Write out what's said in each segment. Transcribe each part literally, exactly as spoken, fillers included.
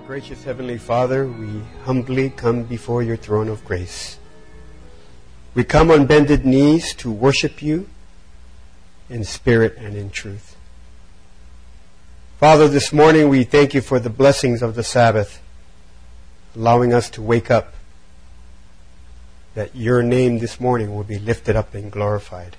Gracious Heavenly Father, we humbly come before your throne of grace. We come on bended knees to worship you in spirit and in truth. Father, this morning we thank you for the blessings of the Sabbath, allowing us to wake up, that your name this morning will be lifted up and glorified.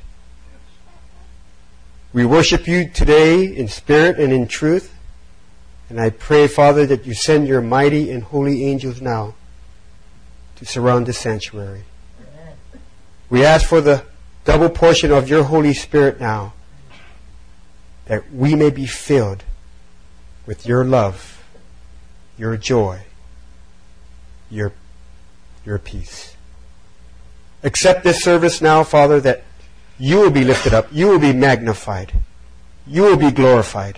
We worship you today in spirit and in truth. And I pray, Father, that you send your mighty and holy angels now to surround this sanctuary. Amen. We ask for the double portion of your Holy Spirit now, that we may be filled with your love, your joy, your, your peace. Accept this service now, Father, that you will be lifted up, you will be magnified, you will be glorified.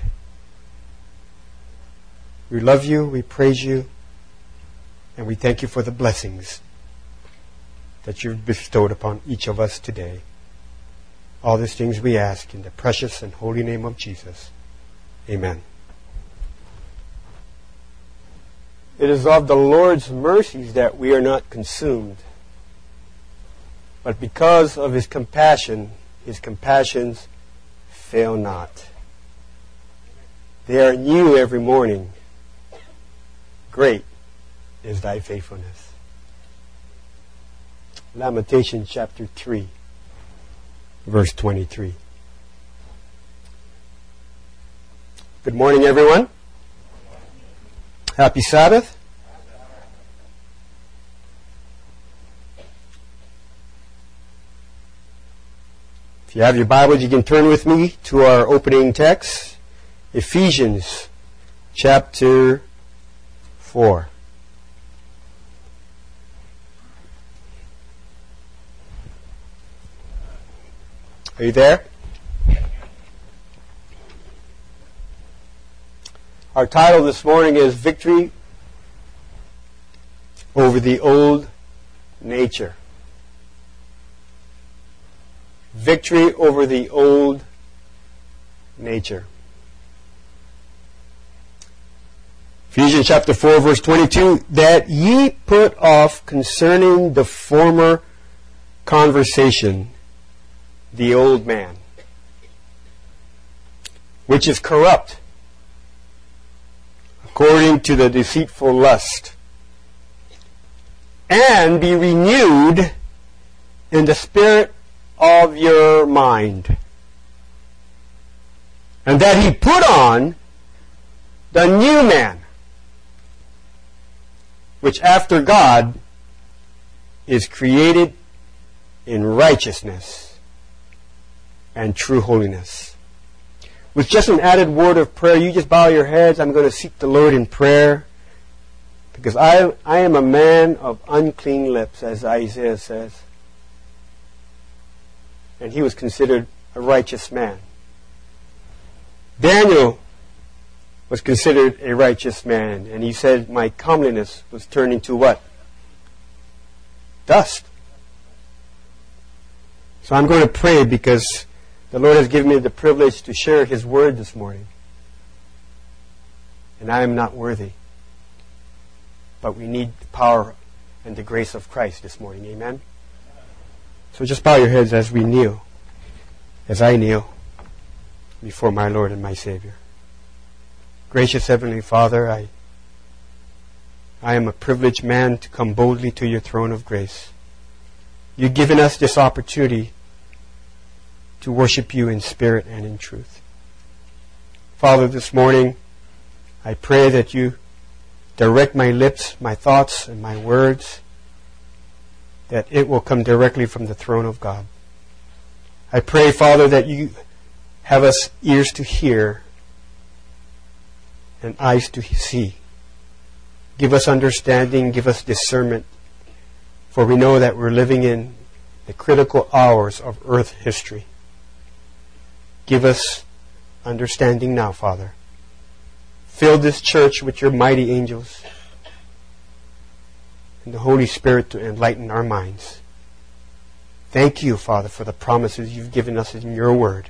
We love you, we praise you, and we thank you for the blessings that you've bestowed upon each of us today. All these things we ask in the precious and holy name of Jesus. Amen. It is of the Lord's mercies that we are not consumed, but because of his compassion, his compassions fail not. They are new every morning. Great is thy faithfulness. Lamentations chapter three, verse twenty-three. Good morning, everyone. Happy Sabbath. If you have your Bibles, you can turn with me to our opening text, Ephesians chapter four. Are you there? Our title this morning is Victory over the Old Nature. Victory over the old nature. Ephesians chapter four, verse twenty-two, that ye put off concerning the former conversation the old man, which is corrupt, according to the deceitful lust, and be renewed in the spirit of your mind, and that he put on the new man, which after God is created in righteousness and true holiness. With just an added word of prayer, you just bow your heads. I'm going to seek the Lord in prayer, because I, I am a man of unclean lips, as Isaiah says. And he was considered a righteous man. Daniel was considered a righteous man, and he said, my comeliness was turned into what? Dust. So I'm going to pray, because the Lord has given me the privilege to share his word this morning. And I am not worthy. But we need the power and the grace of Christ this morning. Amen? So just bow your heads as we kneel, as I kneel before my Lord and my Savior. Gracious Heavenly Father, I, I am a privileged man to come boldly to your throne of grace. You've given us this opportunity to worship you in spirit and in truth. Father, this morning, I pray that you direct my lips, my thoughts, and my words, that it will come directly from the throne of God. I pray, Father, that you have us ears to hear and eyes to see. Give us understanding, give us discernment, for we know that we're living in the critical hours of earth history. Give us understanding now, Father. Fill this church with your mighty angels and the Holy Spirit to enlighten our minds. Thank you, Father, for the promises you've given us in your word.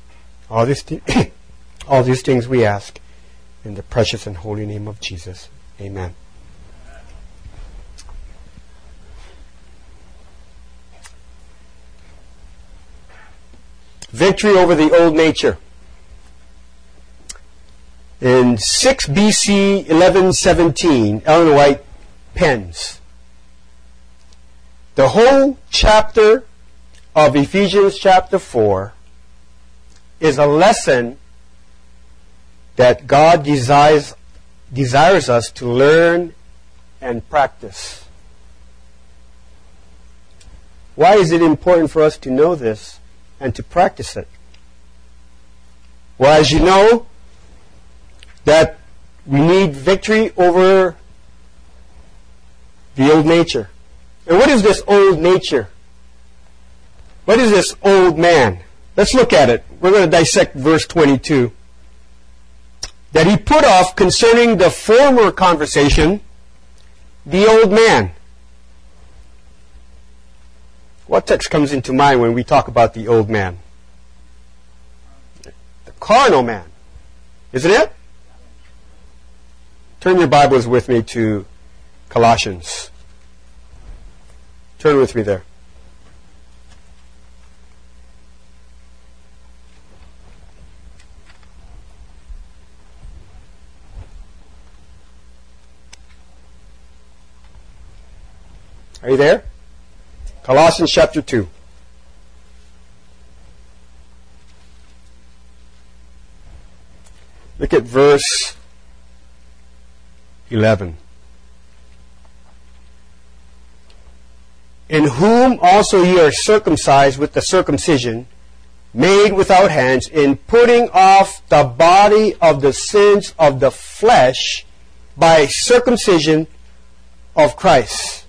All these, th- all these things we ask in the precious and holy name of Jesus. Amen. Victory over the old nature. In six B C eleven seventeen, Ellen White pens, the whole chapter of Ephesians chapter four is a lesson that God desires, desires us to learn and practice. Why is it important for us to know this and to practice it? Well, as you know, that we need victory over the old nature. And what is this old nature? What is this old man? Let's look at it. We're going to dissect verse twenty-two. That he put off concerning the former conversation, the old man. What text comes into mind when we talk about the old man? The carnal man. Isn't it? Turn your Bibles with me to Colossians. Turn with me there. Are you there? Colossians chapter two. Look at verse eleven. In whom also ye are circumcised with the circumcision made without hands, in putting off the body of the sins of the flesh by circumcision of Christ.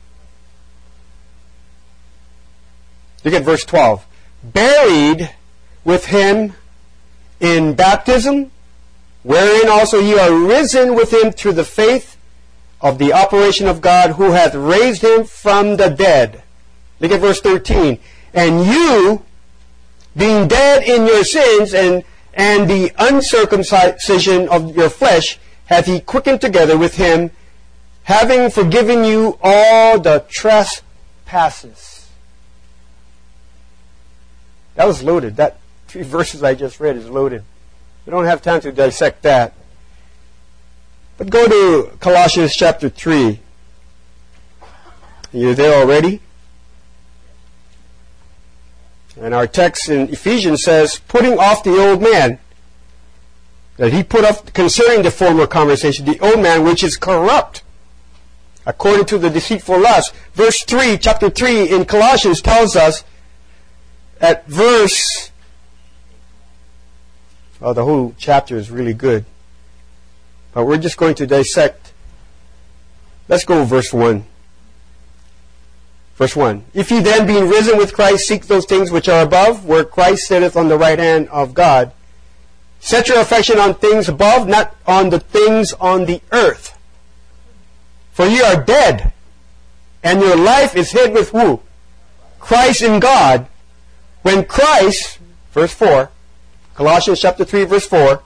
Look at verse twelve. Buried with him in baptism, wherein also ye are risen with him through the faith of the operation of God, who hath raised him from the dead. Look at verse thirteen. And you, being dead in your sins and, and the uncircumcision of your flesh, hath he quickened together with him, having forgiven you all the trespasses. That was loaded. That three verses I just read is loaded. We don't have time to dissect that. But go to Colossians chapter three. You're there already? And our text in Ephesians says, putting off the old man, that he put off, concerning the former conversation, the old man which is corrupt, according to the deceitful lust. Verse three, chapter three in Colossians tells us, at verse, oh, the whole chapter is really good. But we're just going to dissect. Let's go verse one. Verse one. If ye then, being risen with Christ, seek those things which are above, where Christ sitteth on the right hand of God, set your affection on things above, not on the things on the earth. For ye are dead, and your life is hid with who? Christ in God. When Christ, verse four, Colossians chapter three, verse four,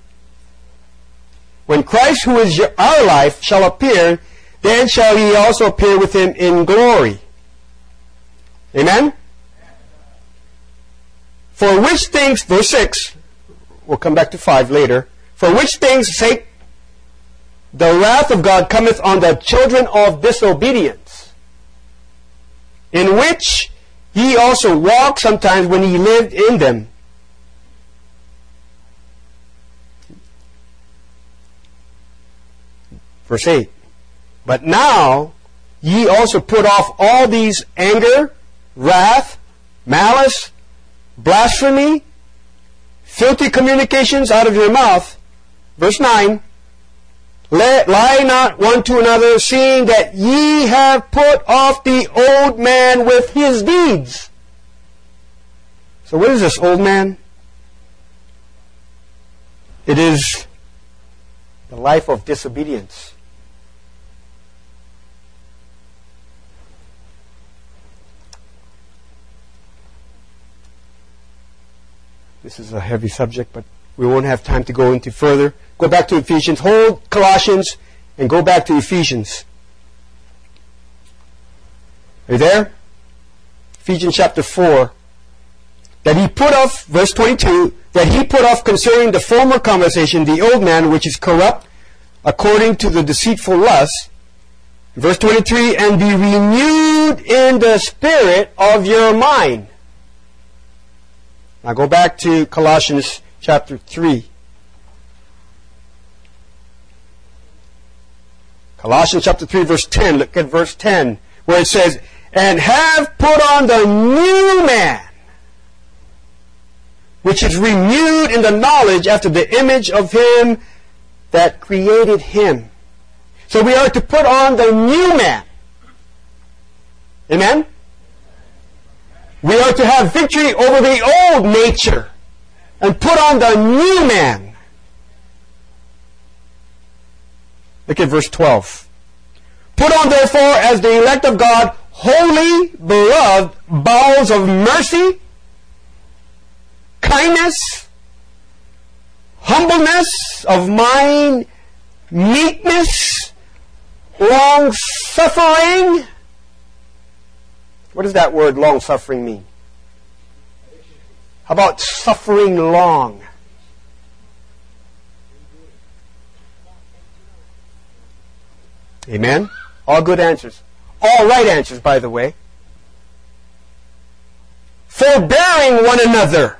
when Christ, who is your, our life, shall appear, then shall ye also appear with him in glory. Amen? For which things, verse six, we'll come back to five later, for which things sake the wrath of God cometh on the children of disobedience, in which ye also walked sometimes when ye lived in them. Verse eight. But now ye also put off all these anger, wrath, malice, blasphemy, filthy communications out of your mouth. Verse nine. Let, lie not one to another, seeing that ye have put off the old man with his deeds. So what is this old man? It is the life of disobedience. This is a heavy subject, but we won't have time to go into further. Go back to Ephesians. Hold Colossians and go back to Ephesians. Are you there? Ephesians chapter four. That he put off, verse twenty-two, that he put off concerning the former conversation the old man which is corrupt according to the deceitful lust. Verse twenty-three, and be renewed in the spirit of your mind. Now go back to Colossians chapter three. Colossians chapter three verse ten. Look at verse ten where it says, and have put on the new man, which is renewed in the knowledge after the image of him that created him. So we are to put on the new man. Amen? We are to have victory over the old nature and put on the new man. Look at verse twelve. Put on therefore as the elect of God, holy, beloved, bowels of mercy, kindness, humbleness of mind, meekness, long-suffering. What does that word long-suffering mean? How about suffering long? Amen? All good answers. All right answers, by the way. Forbearing one another.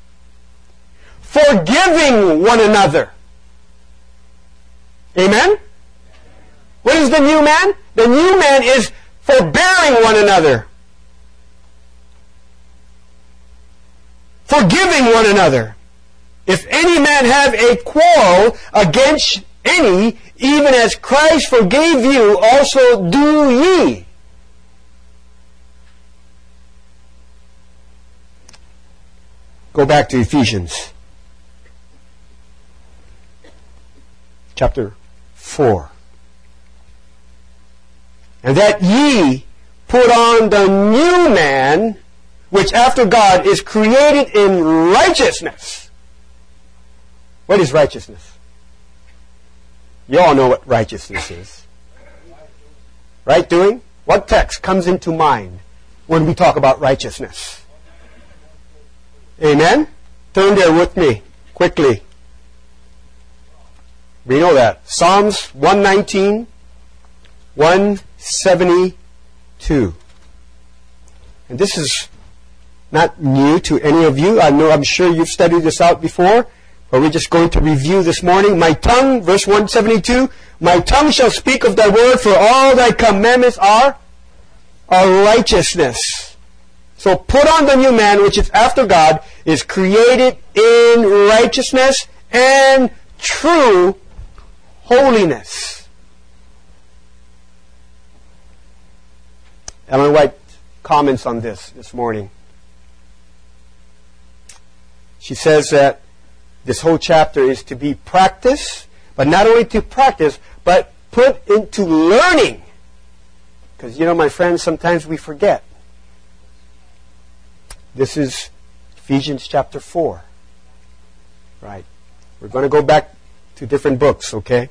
Forgiving one another. Amen? What is the new man? The new man is forbearing one another. Forgiving one another. If any man have a quarrel against any, even as Christ forgave you, also do ye. Go back to Ephesians chapter four. And that ye put on the new man, which after God is created in righteousness. What is righteousness? You all know what righteousness is. Right doing? What text comes into mind when we talk about righteousness? Amen? Turn there with me, quickly. We know that. Psalms one nineteen, one seventy-two. And this is not new to any of you. I know, I'm sure you've studied this out before. But we're just going to review this morning. My tongue, verse one seventy-two, my tongue shall speak of thy word, for all thy commandments are, are righteousness. So put on the new man, which is after God, is created in righteousness and true holiness. Ellen White comments on this this morning. She says that this whole chapter is to be practiced, but not only to practice, but put into learning. Because, you know, my friends, sometimes we forget. This is Ephesians chapter four. Right. We're going to go back to different books, okay?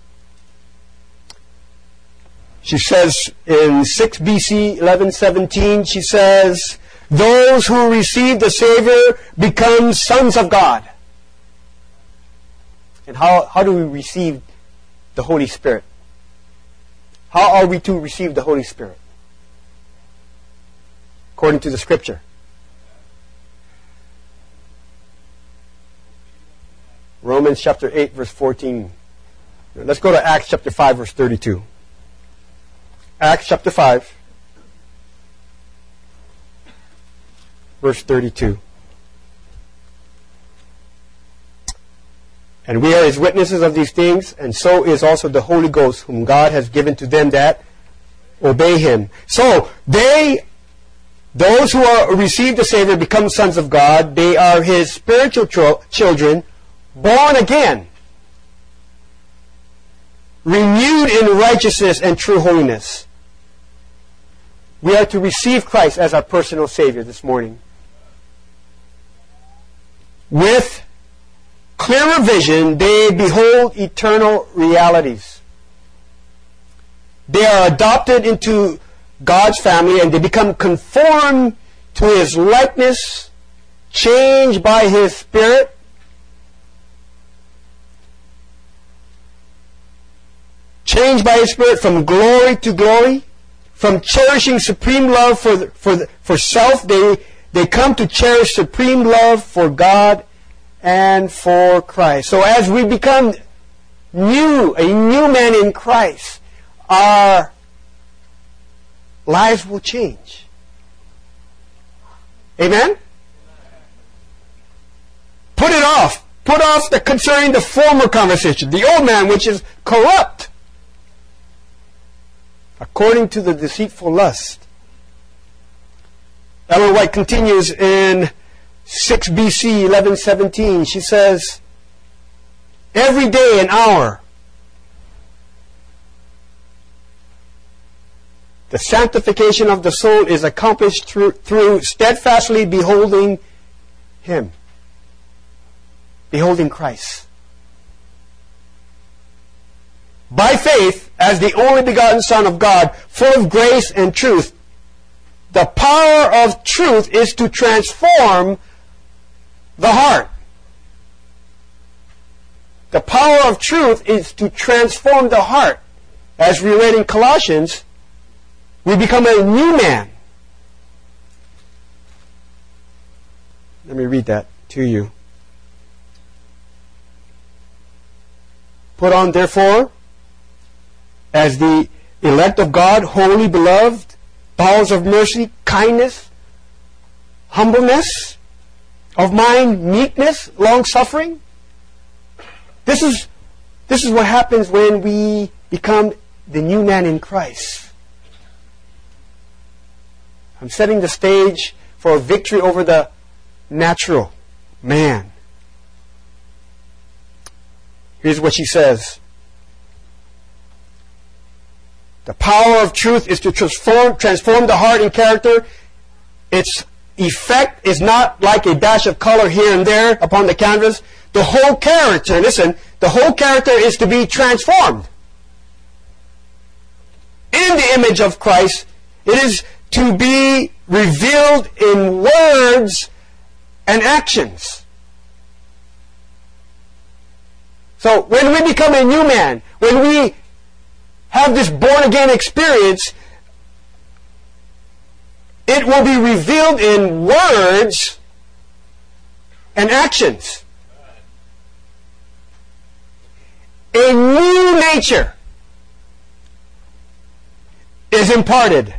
She says in six B C eleven seventeen, she says, those who receive the Savior become sons of God. And how, how do we receive the Holy Spirit? How are we to receive the Holy Spirit? According to the Scripture. Romans chapter eight, verse fourteen. Let's go to Acts chapter five, verse thirty-two. Acts chapter five, verse thirty-two. And we are His witnesses of these things, and so is also the Holy Ghost, whom God has given to them that obey Him. So, they, those who are receive the Savior, become sons of God. They are His spiritual tro- children, born again, renewed in righteousness and true holiness. We are to receive Christ as our personal Savior this morning. With clearer vision, they behold eternal realities. They are adopted into God's family and they become conformed to His likeness, changed by His Spirit. Changed by His Spirit from glory to glory, from cherishing supreme love for the, for the, for self, they they come to cherish supreme love for God and for Christ. So as we become new, a new man in Christ, our lives will change. Amen? Put it off. Put off the concerning the former conversation, the old man which is corrupt, according to the deceitful lust. Ellen White continues in six B C eleven seventeen. She says, every day an hour, the sanctification of the soul is accomplished through, through steadfastly beholding Him, beholding Christ. By faith, as the only begotten Son of God, full of grace and truth, the power of truth is to transform the heart. The power of truth is to transform the heart. As we read in Colossians, we become a new man. Let me read that to you. Put on, therefore, as the elect of God, holy, beloved, bowels of mercy, kindness, humbleness of mind, meekness, long-suffering. This is, this is what happens when we become the new man in Christ. I'm setting the stage for a victory over the natural man. Here's what she says. The power of truth is to transform, transform the heart and character. Its effect is not like a dash of color here and there upon the canvas. The whole character, listen, the whole character is to be transformed. In the image of Christ, it is to be revealed in words and actions. So when we become a new man, when we have this born-again experience, it will be revealed in words and actions. A new nature is imparted.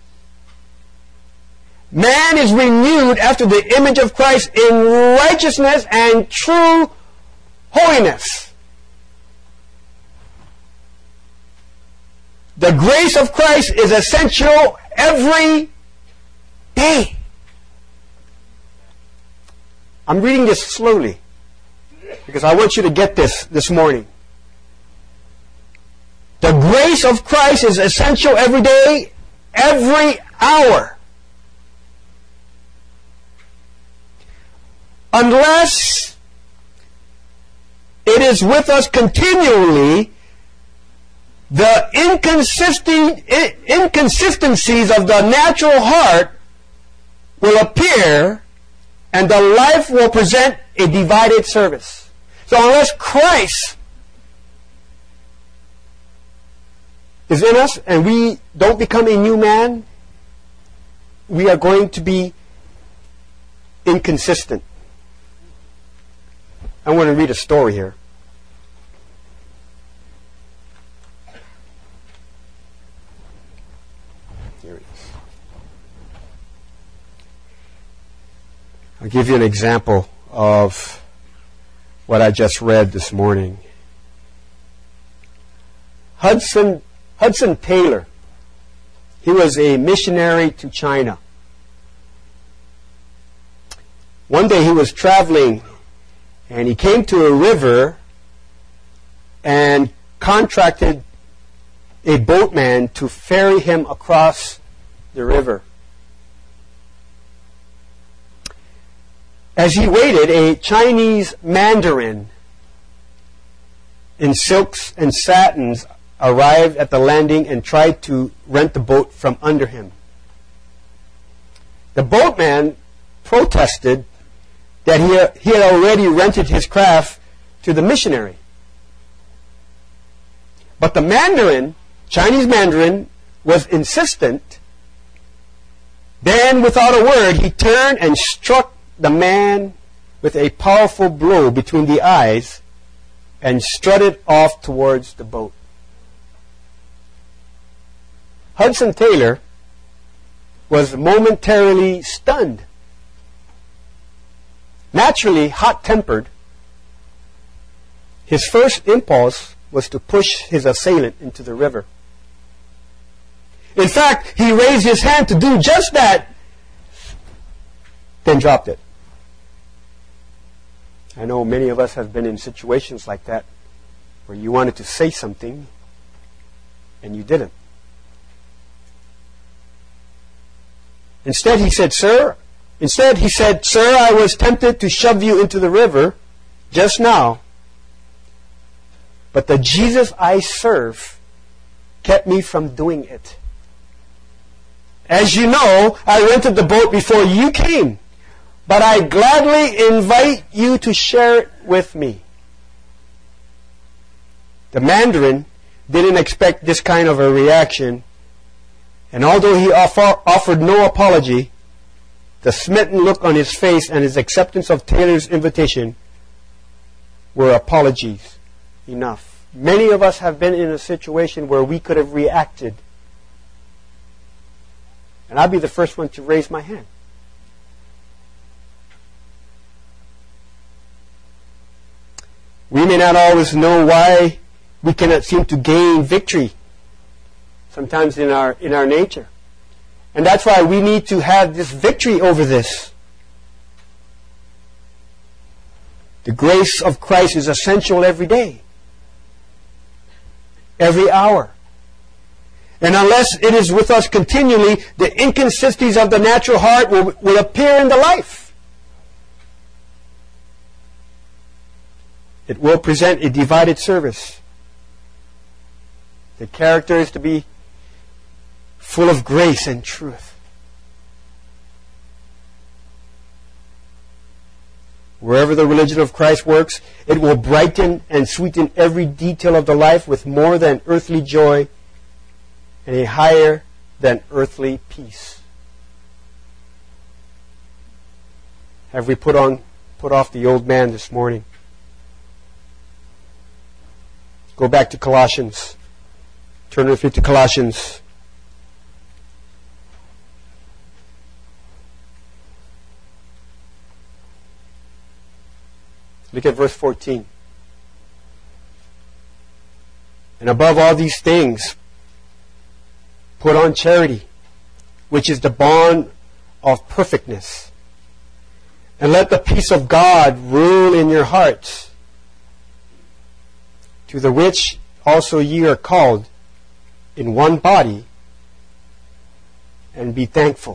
Man is renewed after the image of Christ in righteousness and true holiness. The grace of Christ is essential every day. I'm reading this slowly because I want you to get this this morning. The grace of Christ is essential every day, every hour. Unless it is with us continually, the inconsistent, inconsistencies of the natural heart will appear and the life will present a divided service. So unless Christ is in us and we don't become a new man, we are going to be inconsistent. I want to read a story here. Here it is. I'll give you an example of what I just read this morning. Hudson Hudson Taylor. He was a missionary to China. One day he was traveling and he came to a river and contracted a boatman to ferry him across the river. As he waited, a Chinese mandarin in silks and satins arrived at the landing and tried to rent the boat from under him. The boatman protested that he, he had already rented his craft to the missionary. But the Mandarin, Chinese Mandarin, was insistent. Then, without a word, he turned and struck the man with a powerful blow between the eyes and strutted off towards the boat. Hudson Taylor was momentarily stunned. Naturally hot-tempered, his first impulse was to push his assailant into the river. In fact, he raised his hand to do just that, then dropped it. I know many of us have been in situations like that where you wanted to say something and you didn't. Instead, he said, Sir, instead he said, Sir, I was tempted to shove you into the river just now, but the Jesus I serve kept me from doing it. As you know, I rented the boat before you came, but I gladly invite you to share it with me. The Mandarin didn't expect this kind of a reaction, and although he offer, offered no apology, the smitten look on his face and his acceptance of Taylor's invitation were apologies enough. Many of us have been in a situation where we could have reacted. And I'd be the first one to raise my hand. We may not always know why we cannot seem to gain victory sometimes in our in our nature. And that's why we need to have this victory over this. The grace of Christ is essential every day, every hour. And unless it is with us continually, the inconsistencies of the natural heart will, will appear in the life. It will present a divided service. The character is to be full of grace and truth. Wherever the religion of Christ works, it will brighten and sweeten every detail of the life with more than earthly joy and a higher than earthly peace. Have we put on, put off the old man this morning? Go back to Colossians. Turn with me to Colossians. Look at verse fourteen. And above all these things, put on charity, which is the bond of perfectness. And let the peace of God rule in your hearts, to the which also ye are called in one body, and be thankful.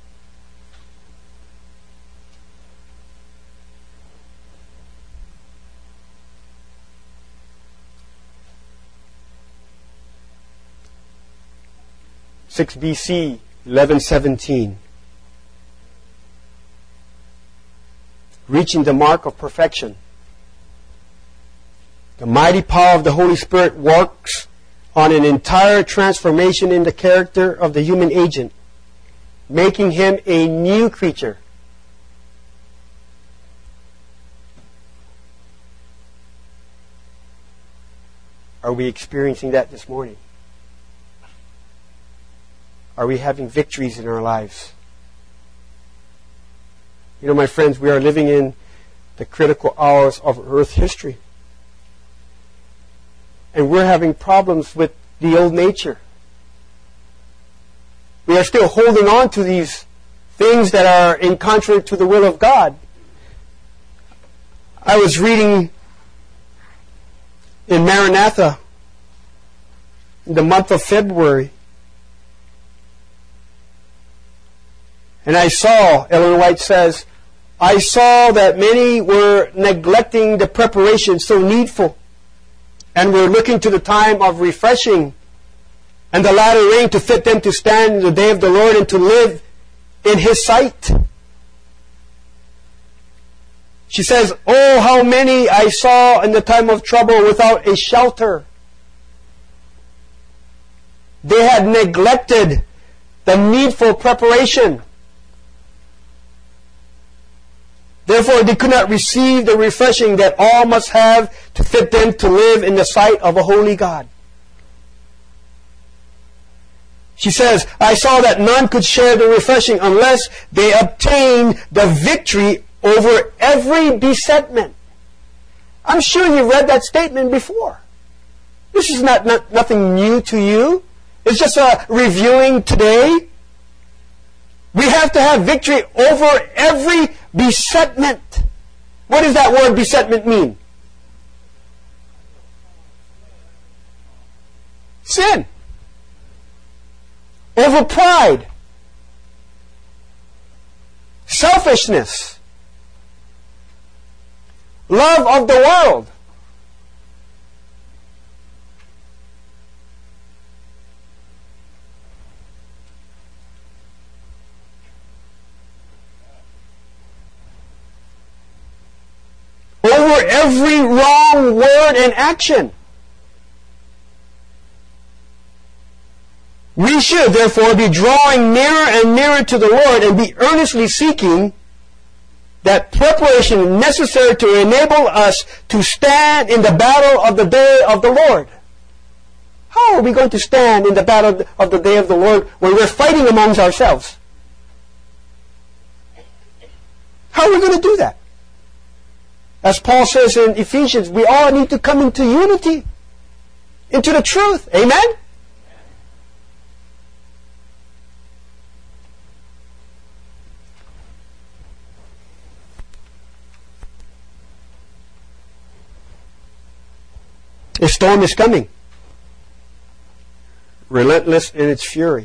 six B C, eleven seventeen. Reaching the mark of perfection. The mighty power of the Holy Spirit works on an entire transformation in the character of the human agent, making him a new creature. Are we experiencing that this morning? Are we having victories in our lives? You know, my friends, we are living in the critical hours of Earth history. And we're having problems with the old nature. We are still holding on to these things that are in contrary to the will of God. I was reading in Maranatha in the month of February, and I saw, Ellen White says, I saw that many were neglecting the preparation so needful and were looking to the time of refreshing and the latter rain to fit them to stand in the day of the Lord and to live in His sight. She says, "Oh, how many I saw in the time of trouble without a shelter." They had neglected the needful preparation. Therefore, they could not receive the refreshing that all must have to fit them to live in the sight of a holy God. She says, "I saw that none could share the refreshing unless they obtained the victory over every besetment." I'm sure you read that statement before. This is not, not nothing new to you. It's just a reviewing today. We have to have victory over every besetment. What does that word besetment mean? Sin. Over pride. Selfishness. Love of the world. Over every wrong word and action. We should, therefore, be drawing nearer and nearer to the Lord and be earnestly seeking that preparation necessary to enable us to stand in the battle of the day of the Lord. How are we going to stand in the battle of the day of the Lord when we're fighting amongst ourselves? How are we going to do that? As Paul says in Ephesians, we all need to come into unity, into the truth. Amen? A storm is coming, relentless in its fury.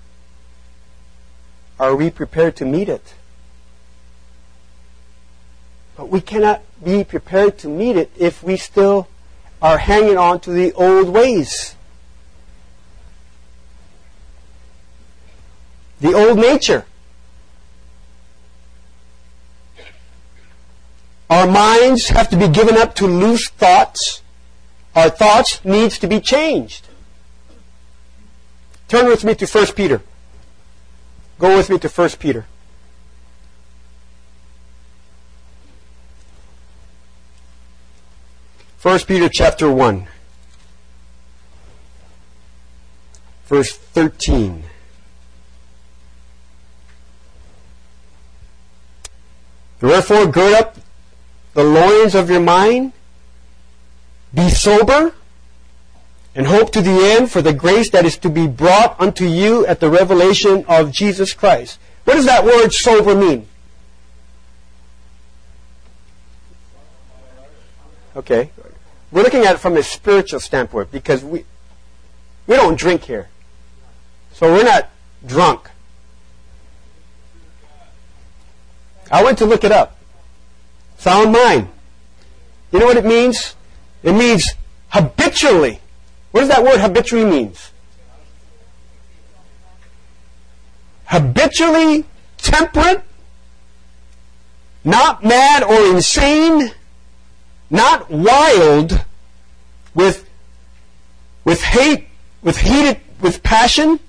Are we prepared to meet it? But we cannot be prepared to meet it if we still are hanging on to the old ways. The old nature. Our minds have to be given up to loose thoughts. Our thoughts needs to be changed. Turn with me to First Peter. Go with me to First Peter. First Peter chapter one, verse thirteen. Wherefore gird up the loins of your mind, be sober, and hope to the end for the grace that is to be brought unto you at the revelation of Jesus Christ. What does that word sober mean? Okay. We're looking at it from a spiritual standpoint because we we don't drink here. So we're not drunk. I went to look it up. Sound mind. You know what it means? It means habitually. What does that word habitually means? Habitually temperate, not mad or insane, not wild, with with hate, with heated, with passion.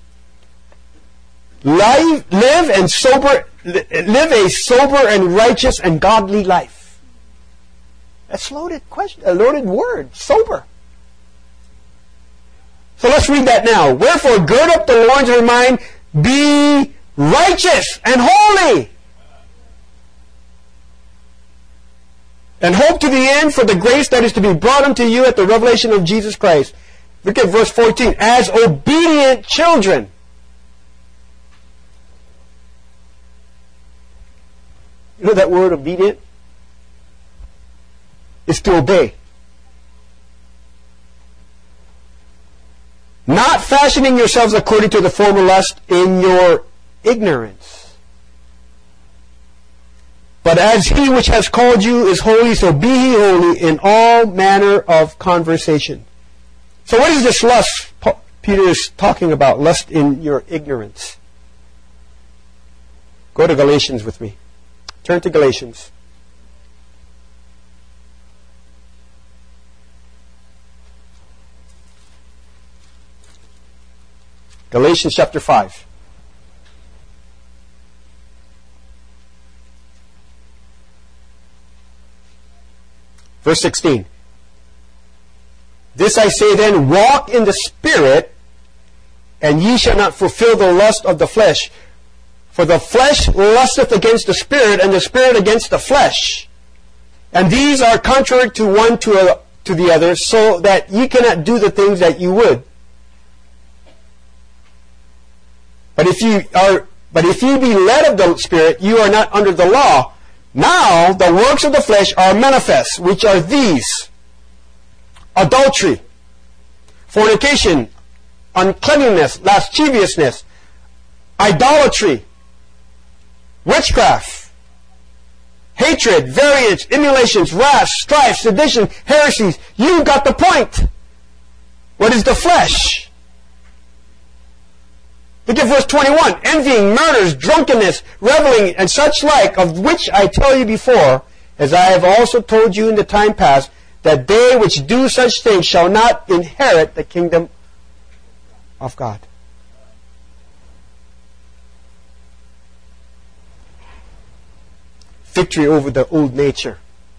Live, live and sober, live a sober and righteous and godly life. That's loaded question, a loaded word, sober. So let's read that now. Wherefore, gird up the loins of your mind, be righteous and holy, and hope to the end for the grace that is to be brought unto you at the revelation of Jesus Christ. Look at verse fourteen. As obedient children. You know that word obedient? It's to obey. Not fashioning yourselves according to the former lust in your ignorance, But as he which has called you is holy, so be ye holy in all manner of conversation. So what is this lust Peter is talking about? Lust in your ignorance. Go to Galatians with me. Turn to Galatians. Galatians chapter five. Verse sixteen. This I say then, walk in the Spirit, and ye shall not fulfill the lust of the flesh. For the flesh lusteth against the Spirit, and the Spirit against the flesh. And these are contrary to one to, a, to the other, so that ye cannot do the things that you would. But if you are, but if ye be led of the Spirit, you are not under the law. Now the works of the flesh are manifest, which are these: adultery, fornication, uncleanness, lasciviousness, idolatry, witchcraft, hatred, variance, emulations, wrath, strife, sedition, heresies. You got the point. What is the flesh? Look at verse twenty-one. Envying, murders, drunkenness, reveling, and such like, of which I tell you before, as I have also told you in the time past, that they which do such things shall not inherit the kingdom of God. Victory over the old nature.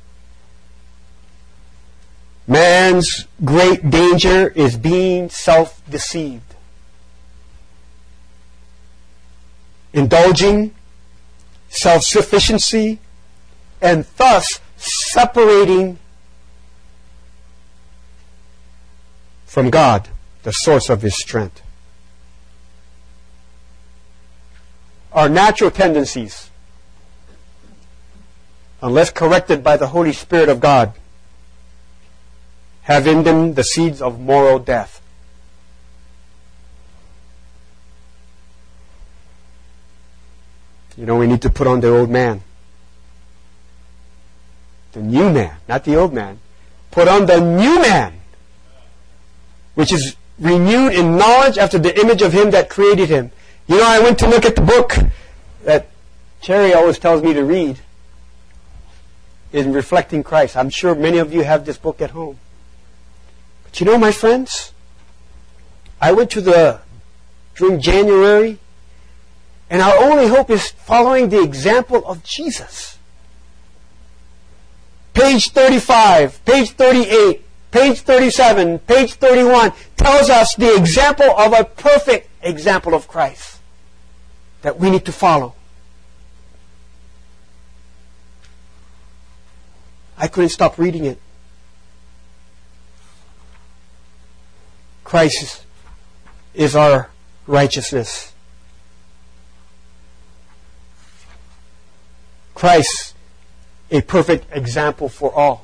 Man's great danger is being self-deceived. Indulging, self-sufficiency, and thus separating from God, the source of his strength. Our natural tendencies, unless corrected by the Holy Spirit of God, have in them the seeds of moral death. You know, we need to put on the old man. The new man, not the old man. Put on the new man, which is renewed in knowledge after the image of him that created him. You know, I went to look at the book that Cherry always tells me to read, in Reflecting Christ. I'm sure many of you have this book at home. But you know, my friends, I went to the, during January, and our only hope is following the example of Jesus. Page thirty-five, page thirty-eight, page thirty-seven, page thirty-one tells us the example of a perfect example of Christ that we need to follow. I couldn't stop reading it. Christ is our righteousness. Christ, a perfect example for all.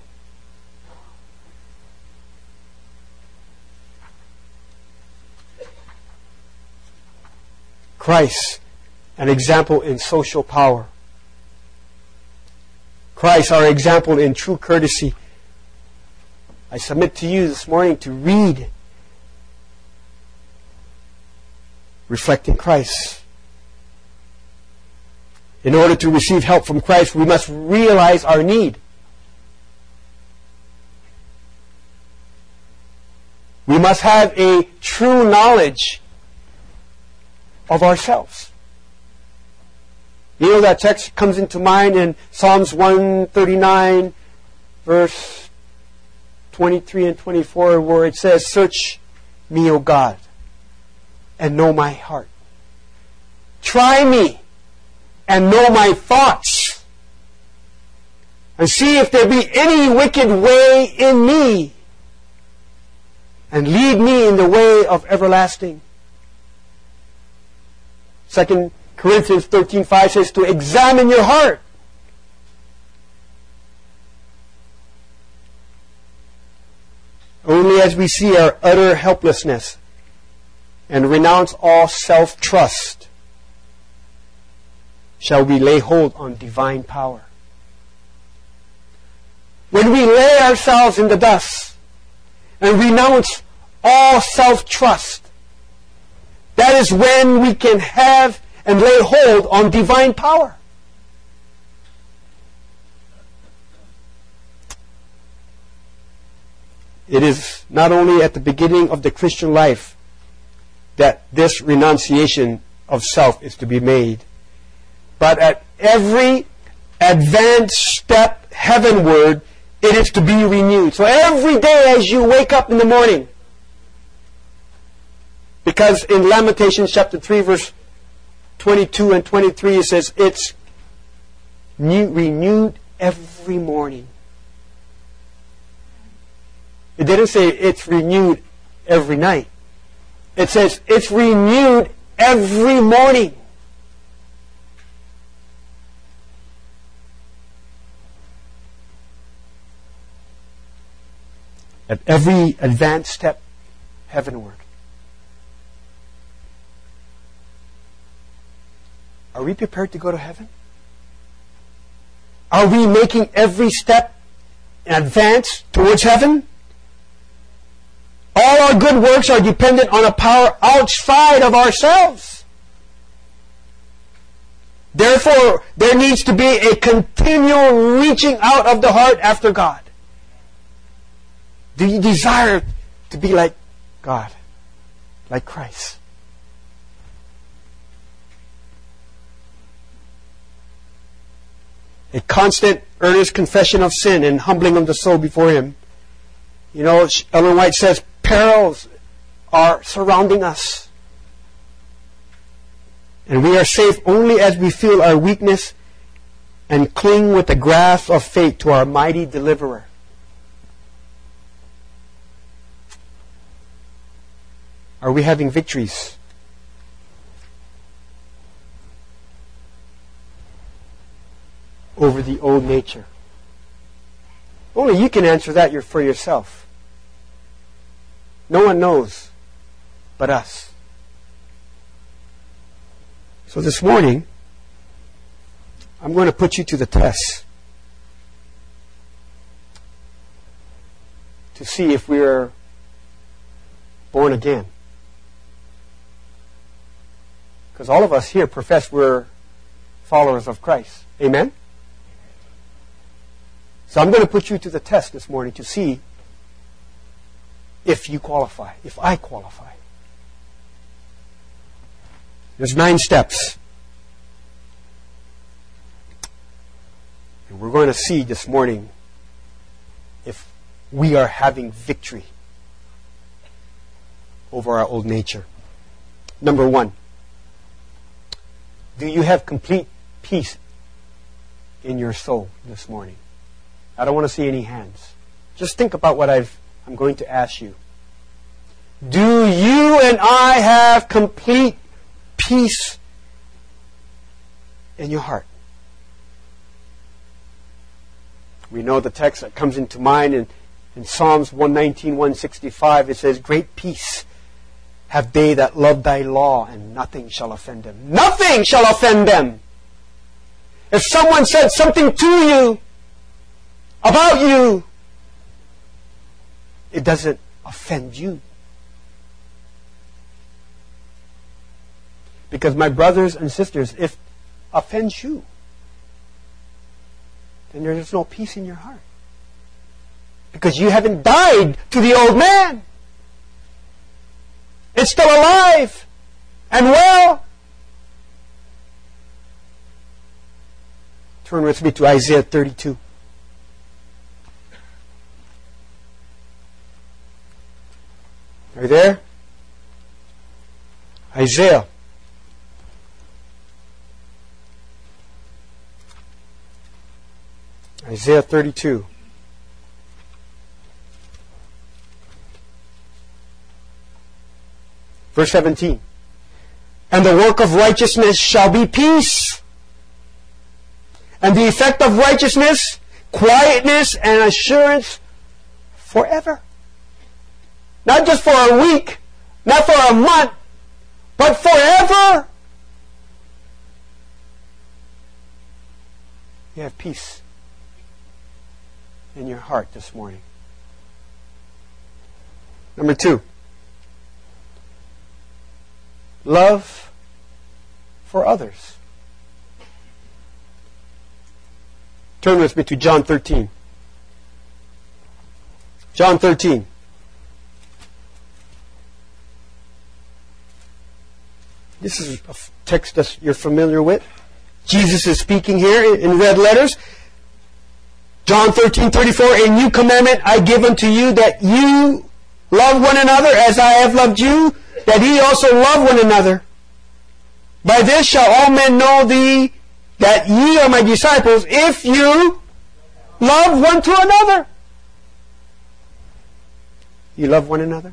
Christ, an example in social power. Christ, our example in true courtesy. I submit to you this morning to read Reflecting Christ. In order to receive help from Christ, we must realize our need. We must have a true knowledge of ourselves. You know, that text comes into mind in Psalms one thirty-nine, verse twenty-three and twenty-four, where it says, "Search me, O God, and know my heart. Try me and know my thoughts, and see if there be any wicked way in me, and lead me in the way of everlasting." Second Corinthians thirteen five says to examine your heart. Only as we see our utter helplessness and renounce all self-trust shall we lay hold on divine power. when we lay ourselves in the dust and renounce all self-trust, that is when we can have and lay hold on divine power. It is not only at the beginning of the Christian life that this renunciation of self is to be made, but at every advanced step heavenward, it is to be renewed. So every day as you wake up in the morning, because in Lamentations chapter three, verse twenty-two and twenty-three, it says it's new, renewed every morning. It didn't say it's renewed every night. It says it's renewed every morning. At every advanced step heavenward. Are we prepared to go to heaven? Are we making every step in advance towards heaven? All our good works are dependent on a power outside of ourselves. Therefore, there needs to be a continual reaching out of the heart after God. Do you desire to be like God, like Christ? A constant, earnest confession of sin and humbling of the soul before Him. You know, Ellen White says, perils are surrounding us. And we are safe only as we feel our weakness and cling with the grasp of faith to our mighty deliverer. Are we having victories? Over the old nature? Only you can answer that for yourself. No one knows but us. So this morning, I'm going to put you to the test to see if we are born again. Because all of us here profess we're followers of Christ. Amen? So I'm going to put you to the test this morning to see if you qualify, if I qualify. There's nine steps. And we're going to see this morning if we are having victory over our old nature. Number one, do you have complete peace in your soul this morning? I don't want to see any hands. Just think about what I've, I'm going to ask you. Do you and I have complete peace in your heart? We know the text that comes into mind in, in Psalms one nineteen, one sixty-five. It says, great peace have they that love thy law, and nothing shall offend them. Nothing shall offend them. If someone said something to you, about you, it doesn't offend you. Because my brothers and sisters, if it offends you, then there's no peace in your heart. Because you haven't died to the old man. It's still alive and well. Turn with me to Isaiah thirty-two. Are you there? Isaiah. Isaiah thirty-two. Verse seventeen. And the work of righteousness shall be peace. And the effect of righteousness, quietness and assurance forever. Not just for a week, not for a month, but forever. You have peace in your heart this morning? Number two, love for others. Turn with me to John thirteen. John thirteen. This is a text that you're familiar with. Jesus is speaking here in red letters. John thirteen thirty-four, a new commandment I give unto you, that you love one another as I have loved you, that ye also love one another. By this shall all men know thee, that ye are my disciples, if you love one to another. You love one another?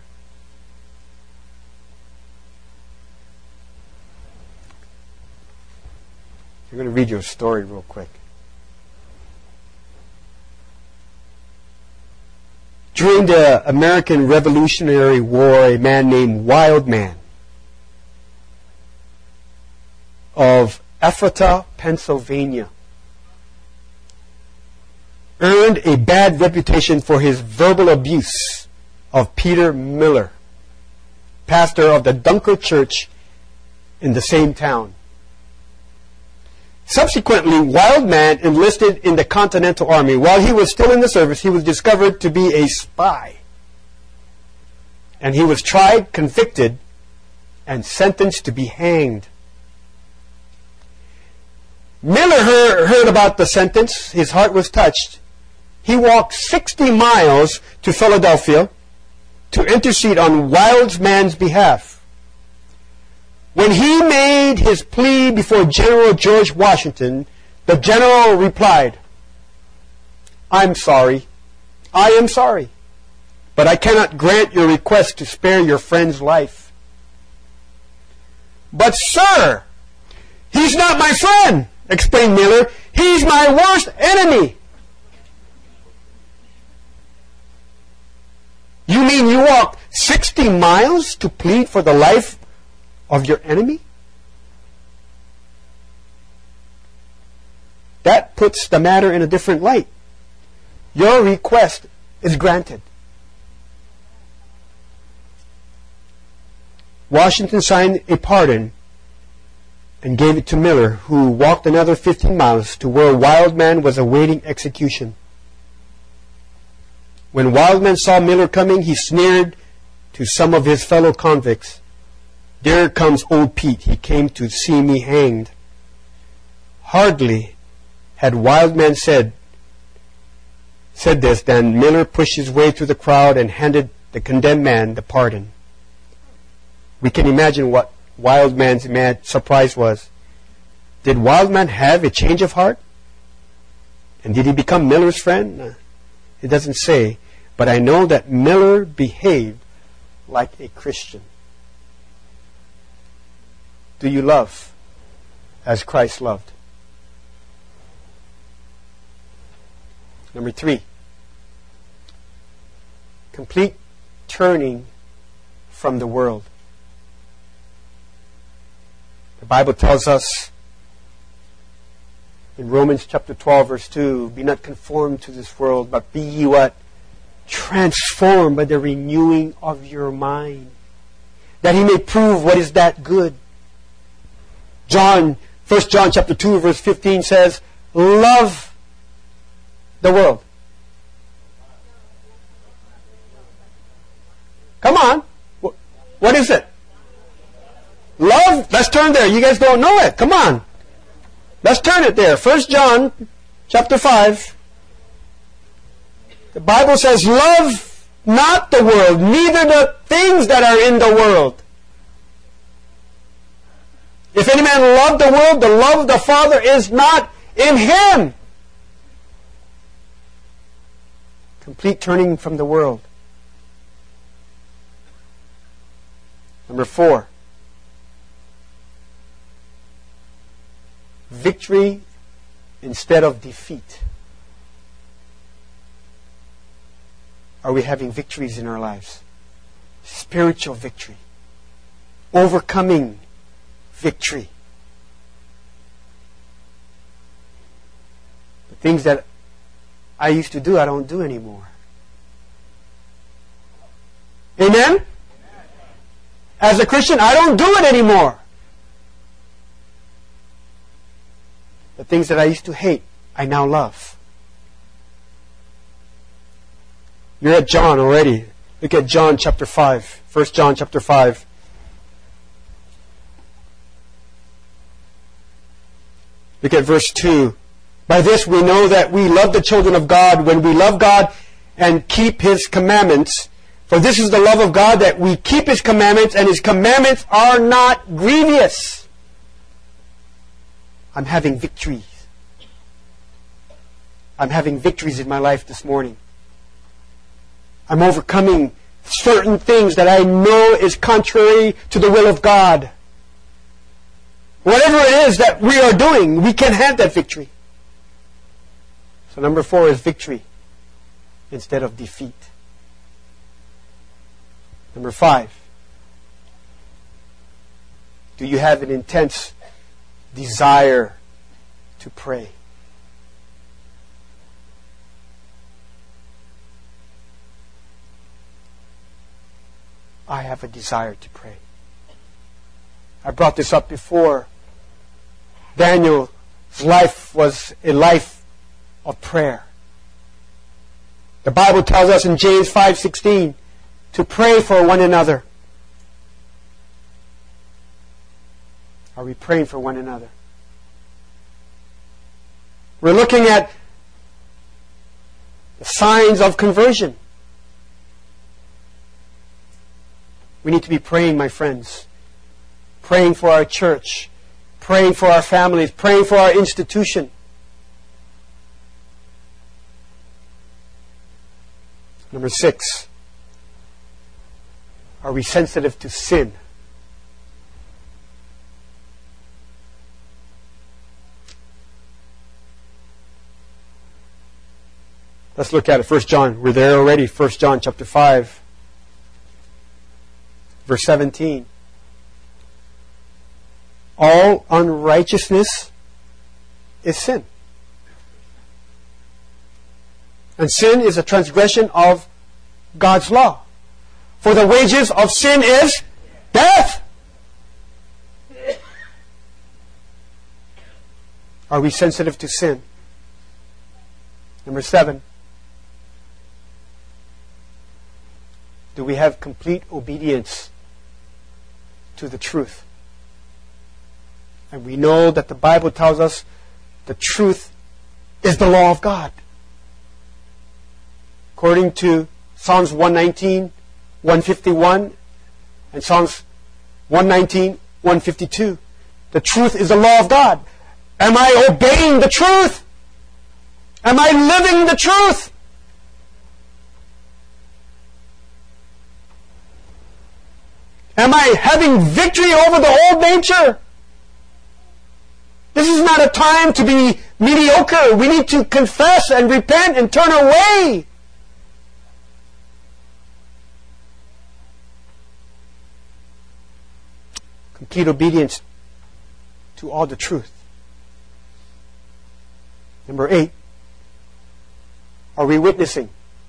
I'm going to read you a story real quick. During the American Revolutionary War, a man named Wildman of Ephrata, Pennsylvania, earned a bad reputation for his verbal abuse of Peter Miller, pastor of the Dunker Church in the same town. Subsequently, Wildman enlisted in the Continental Army. While he was still in the service, he was discovered to be a spy. And he was tried, convicted, and sentenced to be hanged. Miller heard, heard about the sentence. His heart was touched. He walked sixty miles to Philadelphia to intercede on Wildman's behalf. When he made his plea before General George Washington, the general replied, I'm sorry. I am sorry. But I cannot grant your request to spare your friend's life. But sir, he's not my friend, explained Miller. He's my worst enemy. You mean you walked sixty miles to plead for the life of your enemy? That puts the matter in a different light. Your request is granted. Washington signed a pardon and gave it to Miller, who walked another fifteen miles to where Wildman was awaiting execution. When Wildman saw Miller coming, he sneered to some of his fellow convicts, There comes old Pete. He came to see me hanged. Hardly had Wildman said, said this, then Miller pushed his way through the crowd and handed the condemned man the pardon. We can imagine what Wildman's mad surprise was. Did Wildman have a change of heart? And did he become Miller's friend? It doesn't say, but I know that Miller behaved like a Christian. Do you love as Christ loved? Number three, complete turning from the world. The Bible tells us in Romans chapter twelve, verse two, be not conformed to this world, but be ye what? Transformed by the renewing of your mind, that he may prove what is that good. John, First John chapter two, verse fifteen says, love the world. Come on. What is it? Love? Let's turn there. You guys don't know it. Come on. Let's turn it there. First John chapter five. The Bible says, love not the world, neither the things that are in the world. If any man love the world, the love of the Father is not in him. Complete turning from the world. Number four. Victory instead of defeat. Are we having victories in our lives? Spiritual victory. Overcoming victory. The things that I used to do, I don't do anymore. Amen? As a Christian, I don't do it anymore. The things that I used to hate, I now love. You're at John already. Look at John chapter five. First John chapter five. Look at verse two. By this we know that we love the children of God when we love God and keep His commandments. For this is the love of God, that we keep His commandments, and His commandments are not grievous. I'm having victories. I'm having victories in my life this morning. I'm overcoming certain things that I know is contrary to the will of God. Whatever it is that we are doing, we can have that victory. So number four is victory instead of defeat. Number five, do you have an intense desire to pray? I have a desire to pray. I brought this up before. Daniel's life was a life of prayer. The Bible tells us in James five sixteen to pray for one another. Are we praying for one another? We're looking at the signs of conversion. We need to be praying, my friends. Praying for our church. Praying for our families. Praying for our institution. Number six. Are we sensitive to sin? Let's look at it. First John. We're there already. First John chapter five. Verse seventeen. All unrighteousness is sin. And sin is a transgression of God's law. For the wages of sin is death. Are we sensitive to sin? Number seven. Do we have complete obedience to the truth? And we know that the Bible tells us the truth is the law of God. According to Psalms one nineteen, one fifty-one, and Psalms one nineteen, one fifty-two, the truth is the law of God. Am I obeying the truth? Am I living the truth? Am I having victory over the old nature? This is not a time to be mediocre. We need to confess and repent and turn away. Complete obedience to all the truth. Number eight. Are we witnessing?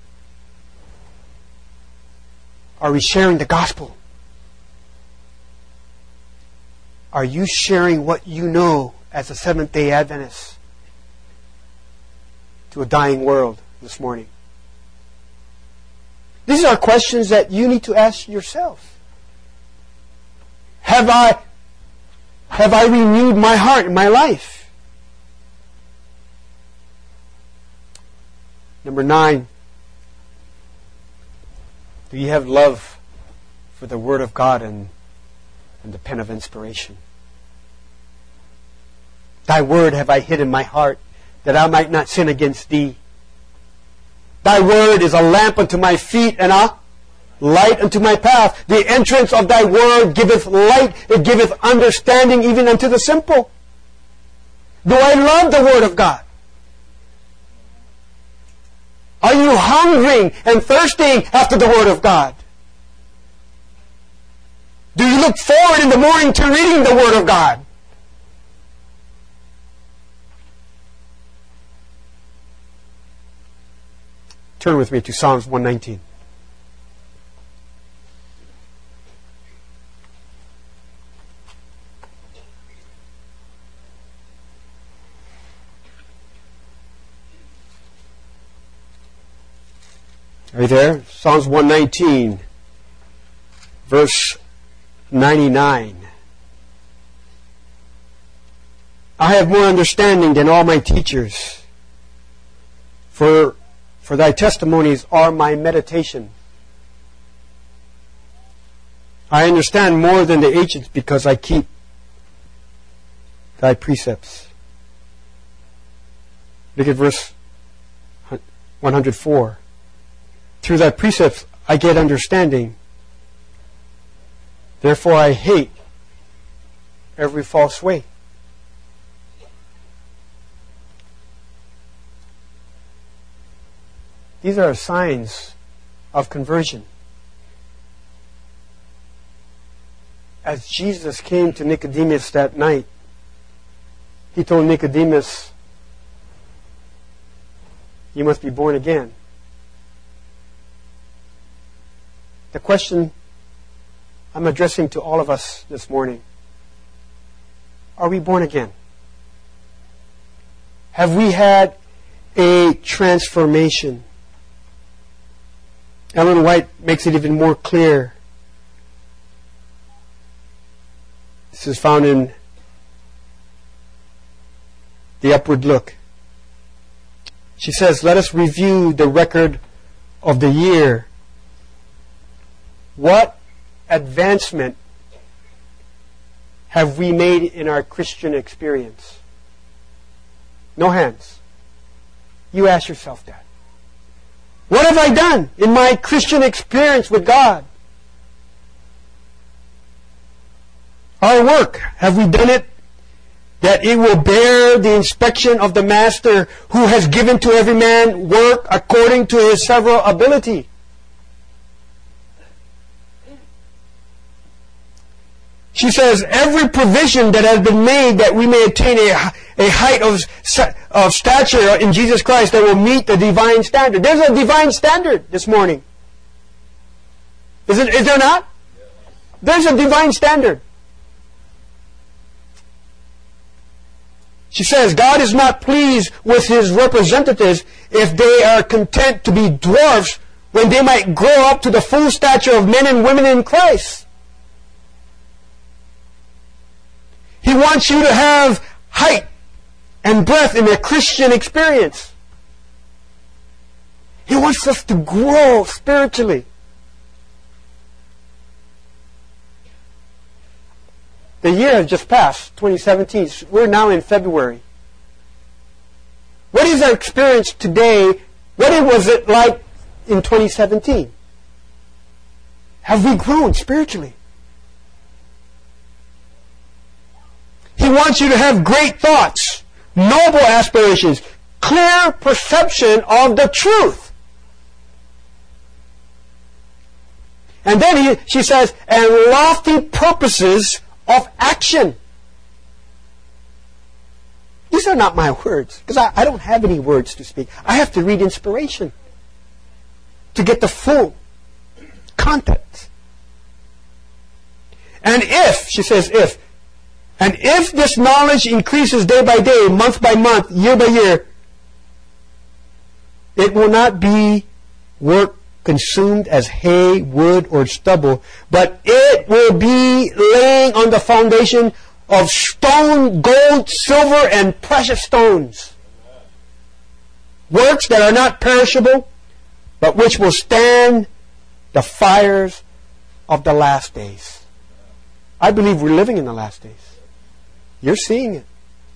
Are we sharing the gospel? Are you sharing what you know as a Seventh-day Adventist to a dying world this morning? These are questions that you need to ask yourself. Have I, have I renewed my heart and my life? Number nine. Do you have love for the Word of God and, and the pen of inspiration? Thy word have I hid in my heart, that I might not sin against thee. Thy word is a lamp unto my feet and a light unto my path. The entrance of thy word giveth light, it giveth understanding even unto the simple. Do I love the Word of God? Are you hungering and thirsting after the Word of God? Do you look forward in the morning to reading the Word of God? Turn with me to Psalms one nineteen. Are you there? Psalms one nineteen, verse ninety-nine. I have more understanding than all my teachers, for, for thy testimonies are my meditation. I understand more than the ancients because I keep thy precepts. Look at verse one hundred four. Through thy precepts I get understanding. Therefore I hate every false way. These are signs of conversion. As Jesus came to Nicodemus that night, he told Nicodemus, you must be born again. The question I'm addressing to all of us this morning, are we born again? Have we had a transformation? Ellen White makes it even more clear. This is found in The Upward Look. She says, let us review the record of the year. What advancement have we made in our Christian experience? No hands. You ask yourself that. What have I done in my Christian experience with God? Our work, have we done it that it will bear the inspection of the Master who has given to every man work according to his several ability? She says, every provision that has been made that we may attain a, a height of, of stature in Jesus Christ that will meet the divine standard. There's a divine standard this morning. Is it? Is there not? There's a divine standard. She says, God is not pleased with His representatives if they are content to be dwarfs when they might grow up to the full stature of men and women in Christ. He wants you to have height and breadth in a Christian experience. He wants us to grow spiritually. The year has just passed, twenty seventeen. We're now in February. What is our experience today? What was it like in twenty seventeen? Have we grown spiritually? He wants you to have great thoughts, noble aspirations, clear perception of the truth. And then he, she says, and lofty purposes of action. These are not my words, because I, I don't have any words to speak. I have to read inspiration to get the full context. And if, she says if, and if this knowledge increases day by day, month by month, year by year, it will not be work consumed as hay, wood, or stubble, but it will be laying on the foundation of stone, gold, silver, and precious stones. Works that are not perishable, but which will stand the fires of the last days. I believe we're living in the last days. You're seeing it.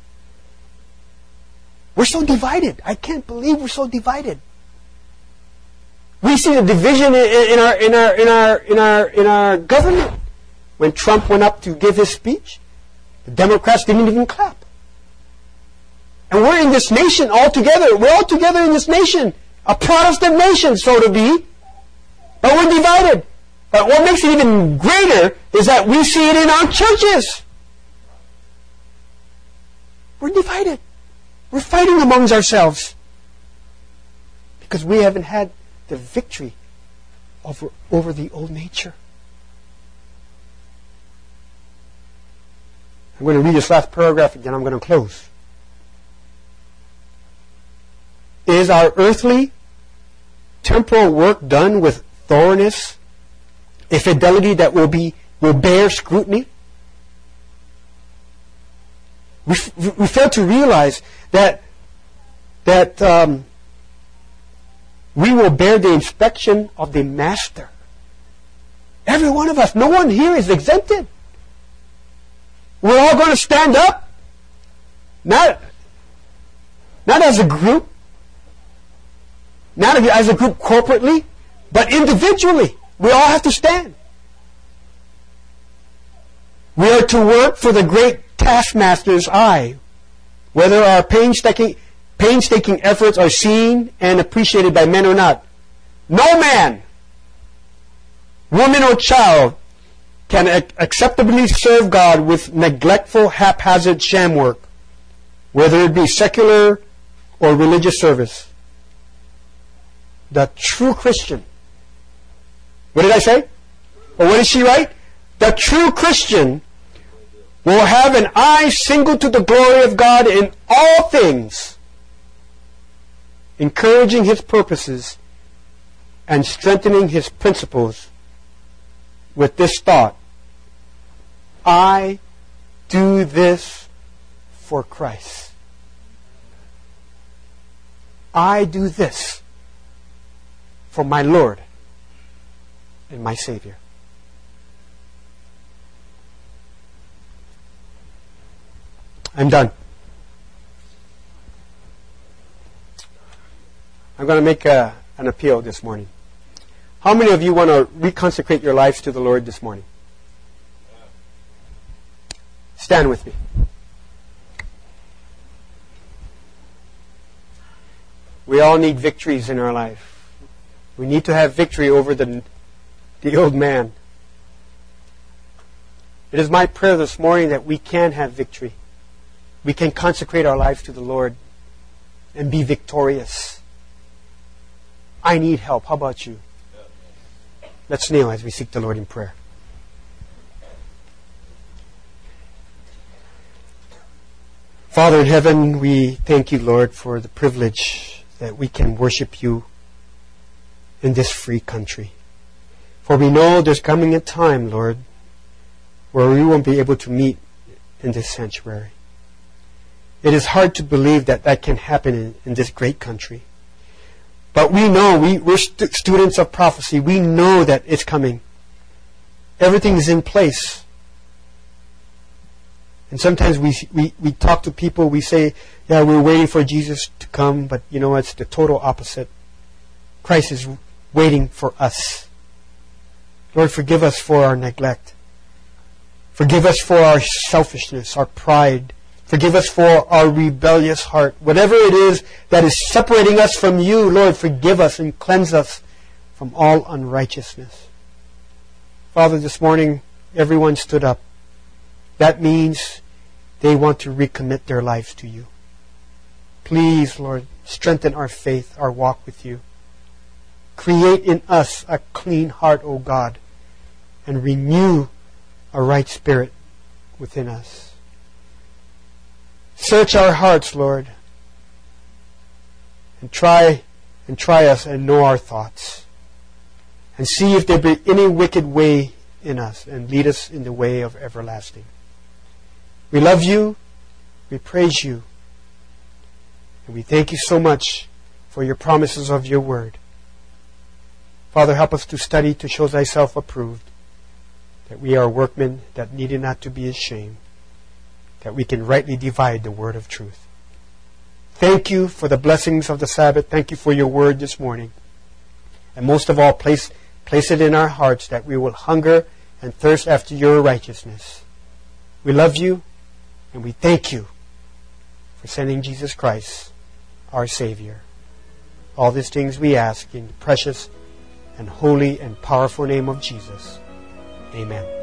We're so divided. I can't believe we're so divided. We see the division in, in our in our in our in our in our government. When Trump went up to give his speech, the Democrats didn't even clap. And we're in this nation all together. We're all together in this nation, a Protestant nation, so to be, but we're divided. But what makes it even greater is that we see it in our churches. We're divided. We're fighting amongst ourselves because we haven't had the victory over, over the old nature. I'm going to read this last paragraph again. I'm going to close. Is our earthly, temporal work done with thoroughness, a fidelity that will be will bear scrutiny? We, we fail to realize that that um, we will bear the inspection of the Master. Every one of us. No one here is exempted. We're all going to stand up. Not, not as a group. Not as a group corporately. But individually. We all have to stand. We are to work for the great taskmaster's eye. Whether our painstaking, painstaking efforts are seen and appreciated by men or not. No man, woman or child can acceptably serve God with neglectful, haphazard sham work, whether it be secular or religious service. The true Christian. What did I say? Or what did she write? The true Christian will have an eye single to the glory of God in all things, encouraging His purposes and strengthening His principles with this thought: I do this for Christ. I do this for my Lord and my Savior. I'm done. I'm going to make a, an appeal this morning. How many of you want to reconsecrate your lives to the Lord this morning? Stand with me. We all need victories in our life. We need to have victory over the, the old man. It is my prayer this morning that we can have victory. We can consecrate our lives to the Lord and be victorious. I need help. How about you? Let's kneel as we seek the Lord in prayer. Father in heaven, we thank you, Lord, for the privilege that we can worship you in this free country. For we know there's coming a time, Lord, where we won't be able to meet in this sanctuary. It is hard to believe that that can happen in, in this great country. But we know, we, we're st- students of prophecy. We know that it's coming. Everything is in place. And sometimes we, we, we talk to people, we say, yeah, we're waiting for Jesus to come, but you know, it's the total opposite. Christ is waiting for us. Lord, forgive us for our neglect. Forgive us for our selfishness, our pride. Forgive us for our rebellious heart. Whatever it is that is separating us from you, Lord, forgive us and cleanse us from all unrighteousness. Father, this morning, everyone stood up. That means they want to recommit their lives to you. Please, Lord, strengthen our faith, our walk with you. Create in us a clean heart, O God, and renew a right spirit within us. Search our hearts, Lord, and try and try us and know our thoughts. And see if there be any wicked way in us, and lead us in the way of everlasting. We love you, we praise you, and we thank you so much for your promises of your word. Father, help us to study to show thyself approved, that we are workmen that needed not to be ashamed, that we can rightly divide the word of truth. Thank you for the blessings of the Sabbath. Thank you for your word this morning. And most of all, place, place it in our hearts that we will hunger and thirst after your righteousness. We love you, and we thank you for sending Jesus Christ, our Savior. All these things we ask in the precious and holy and powerful name of Jesus. Amen.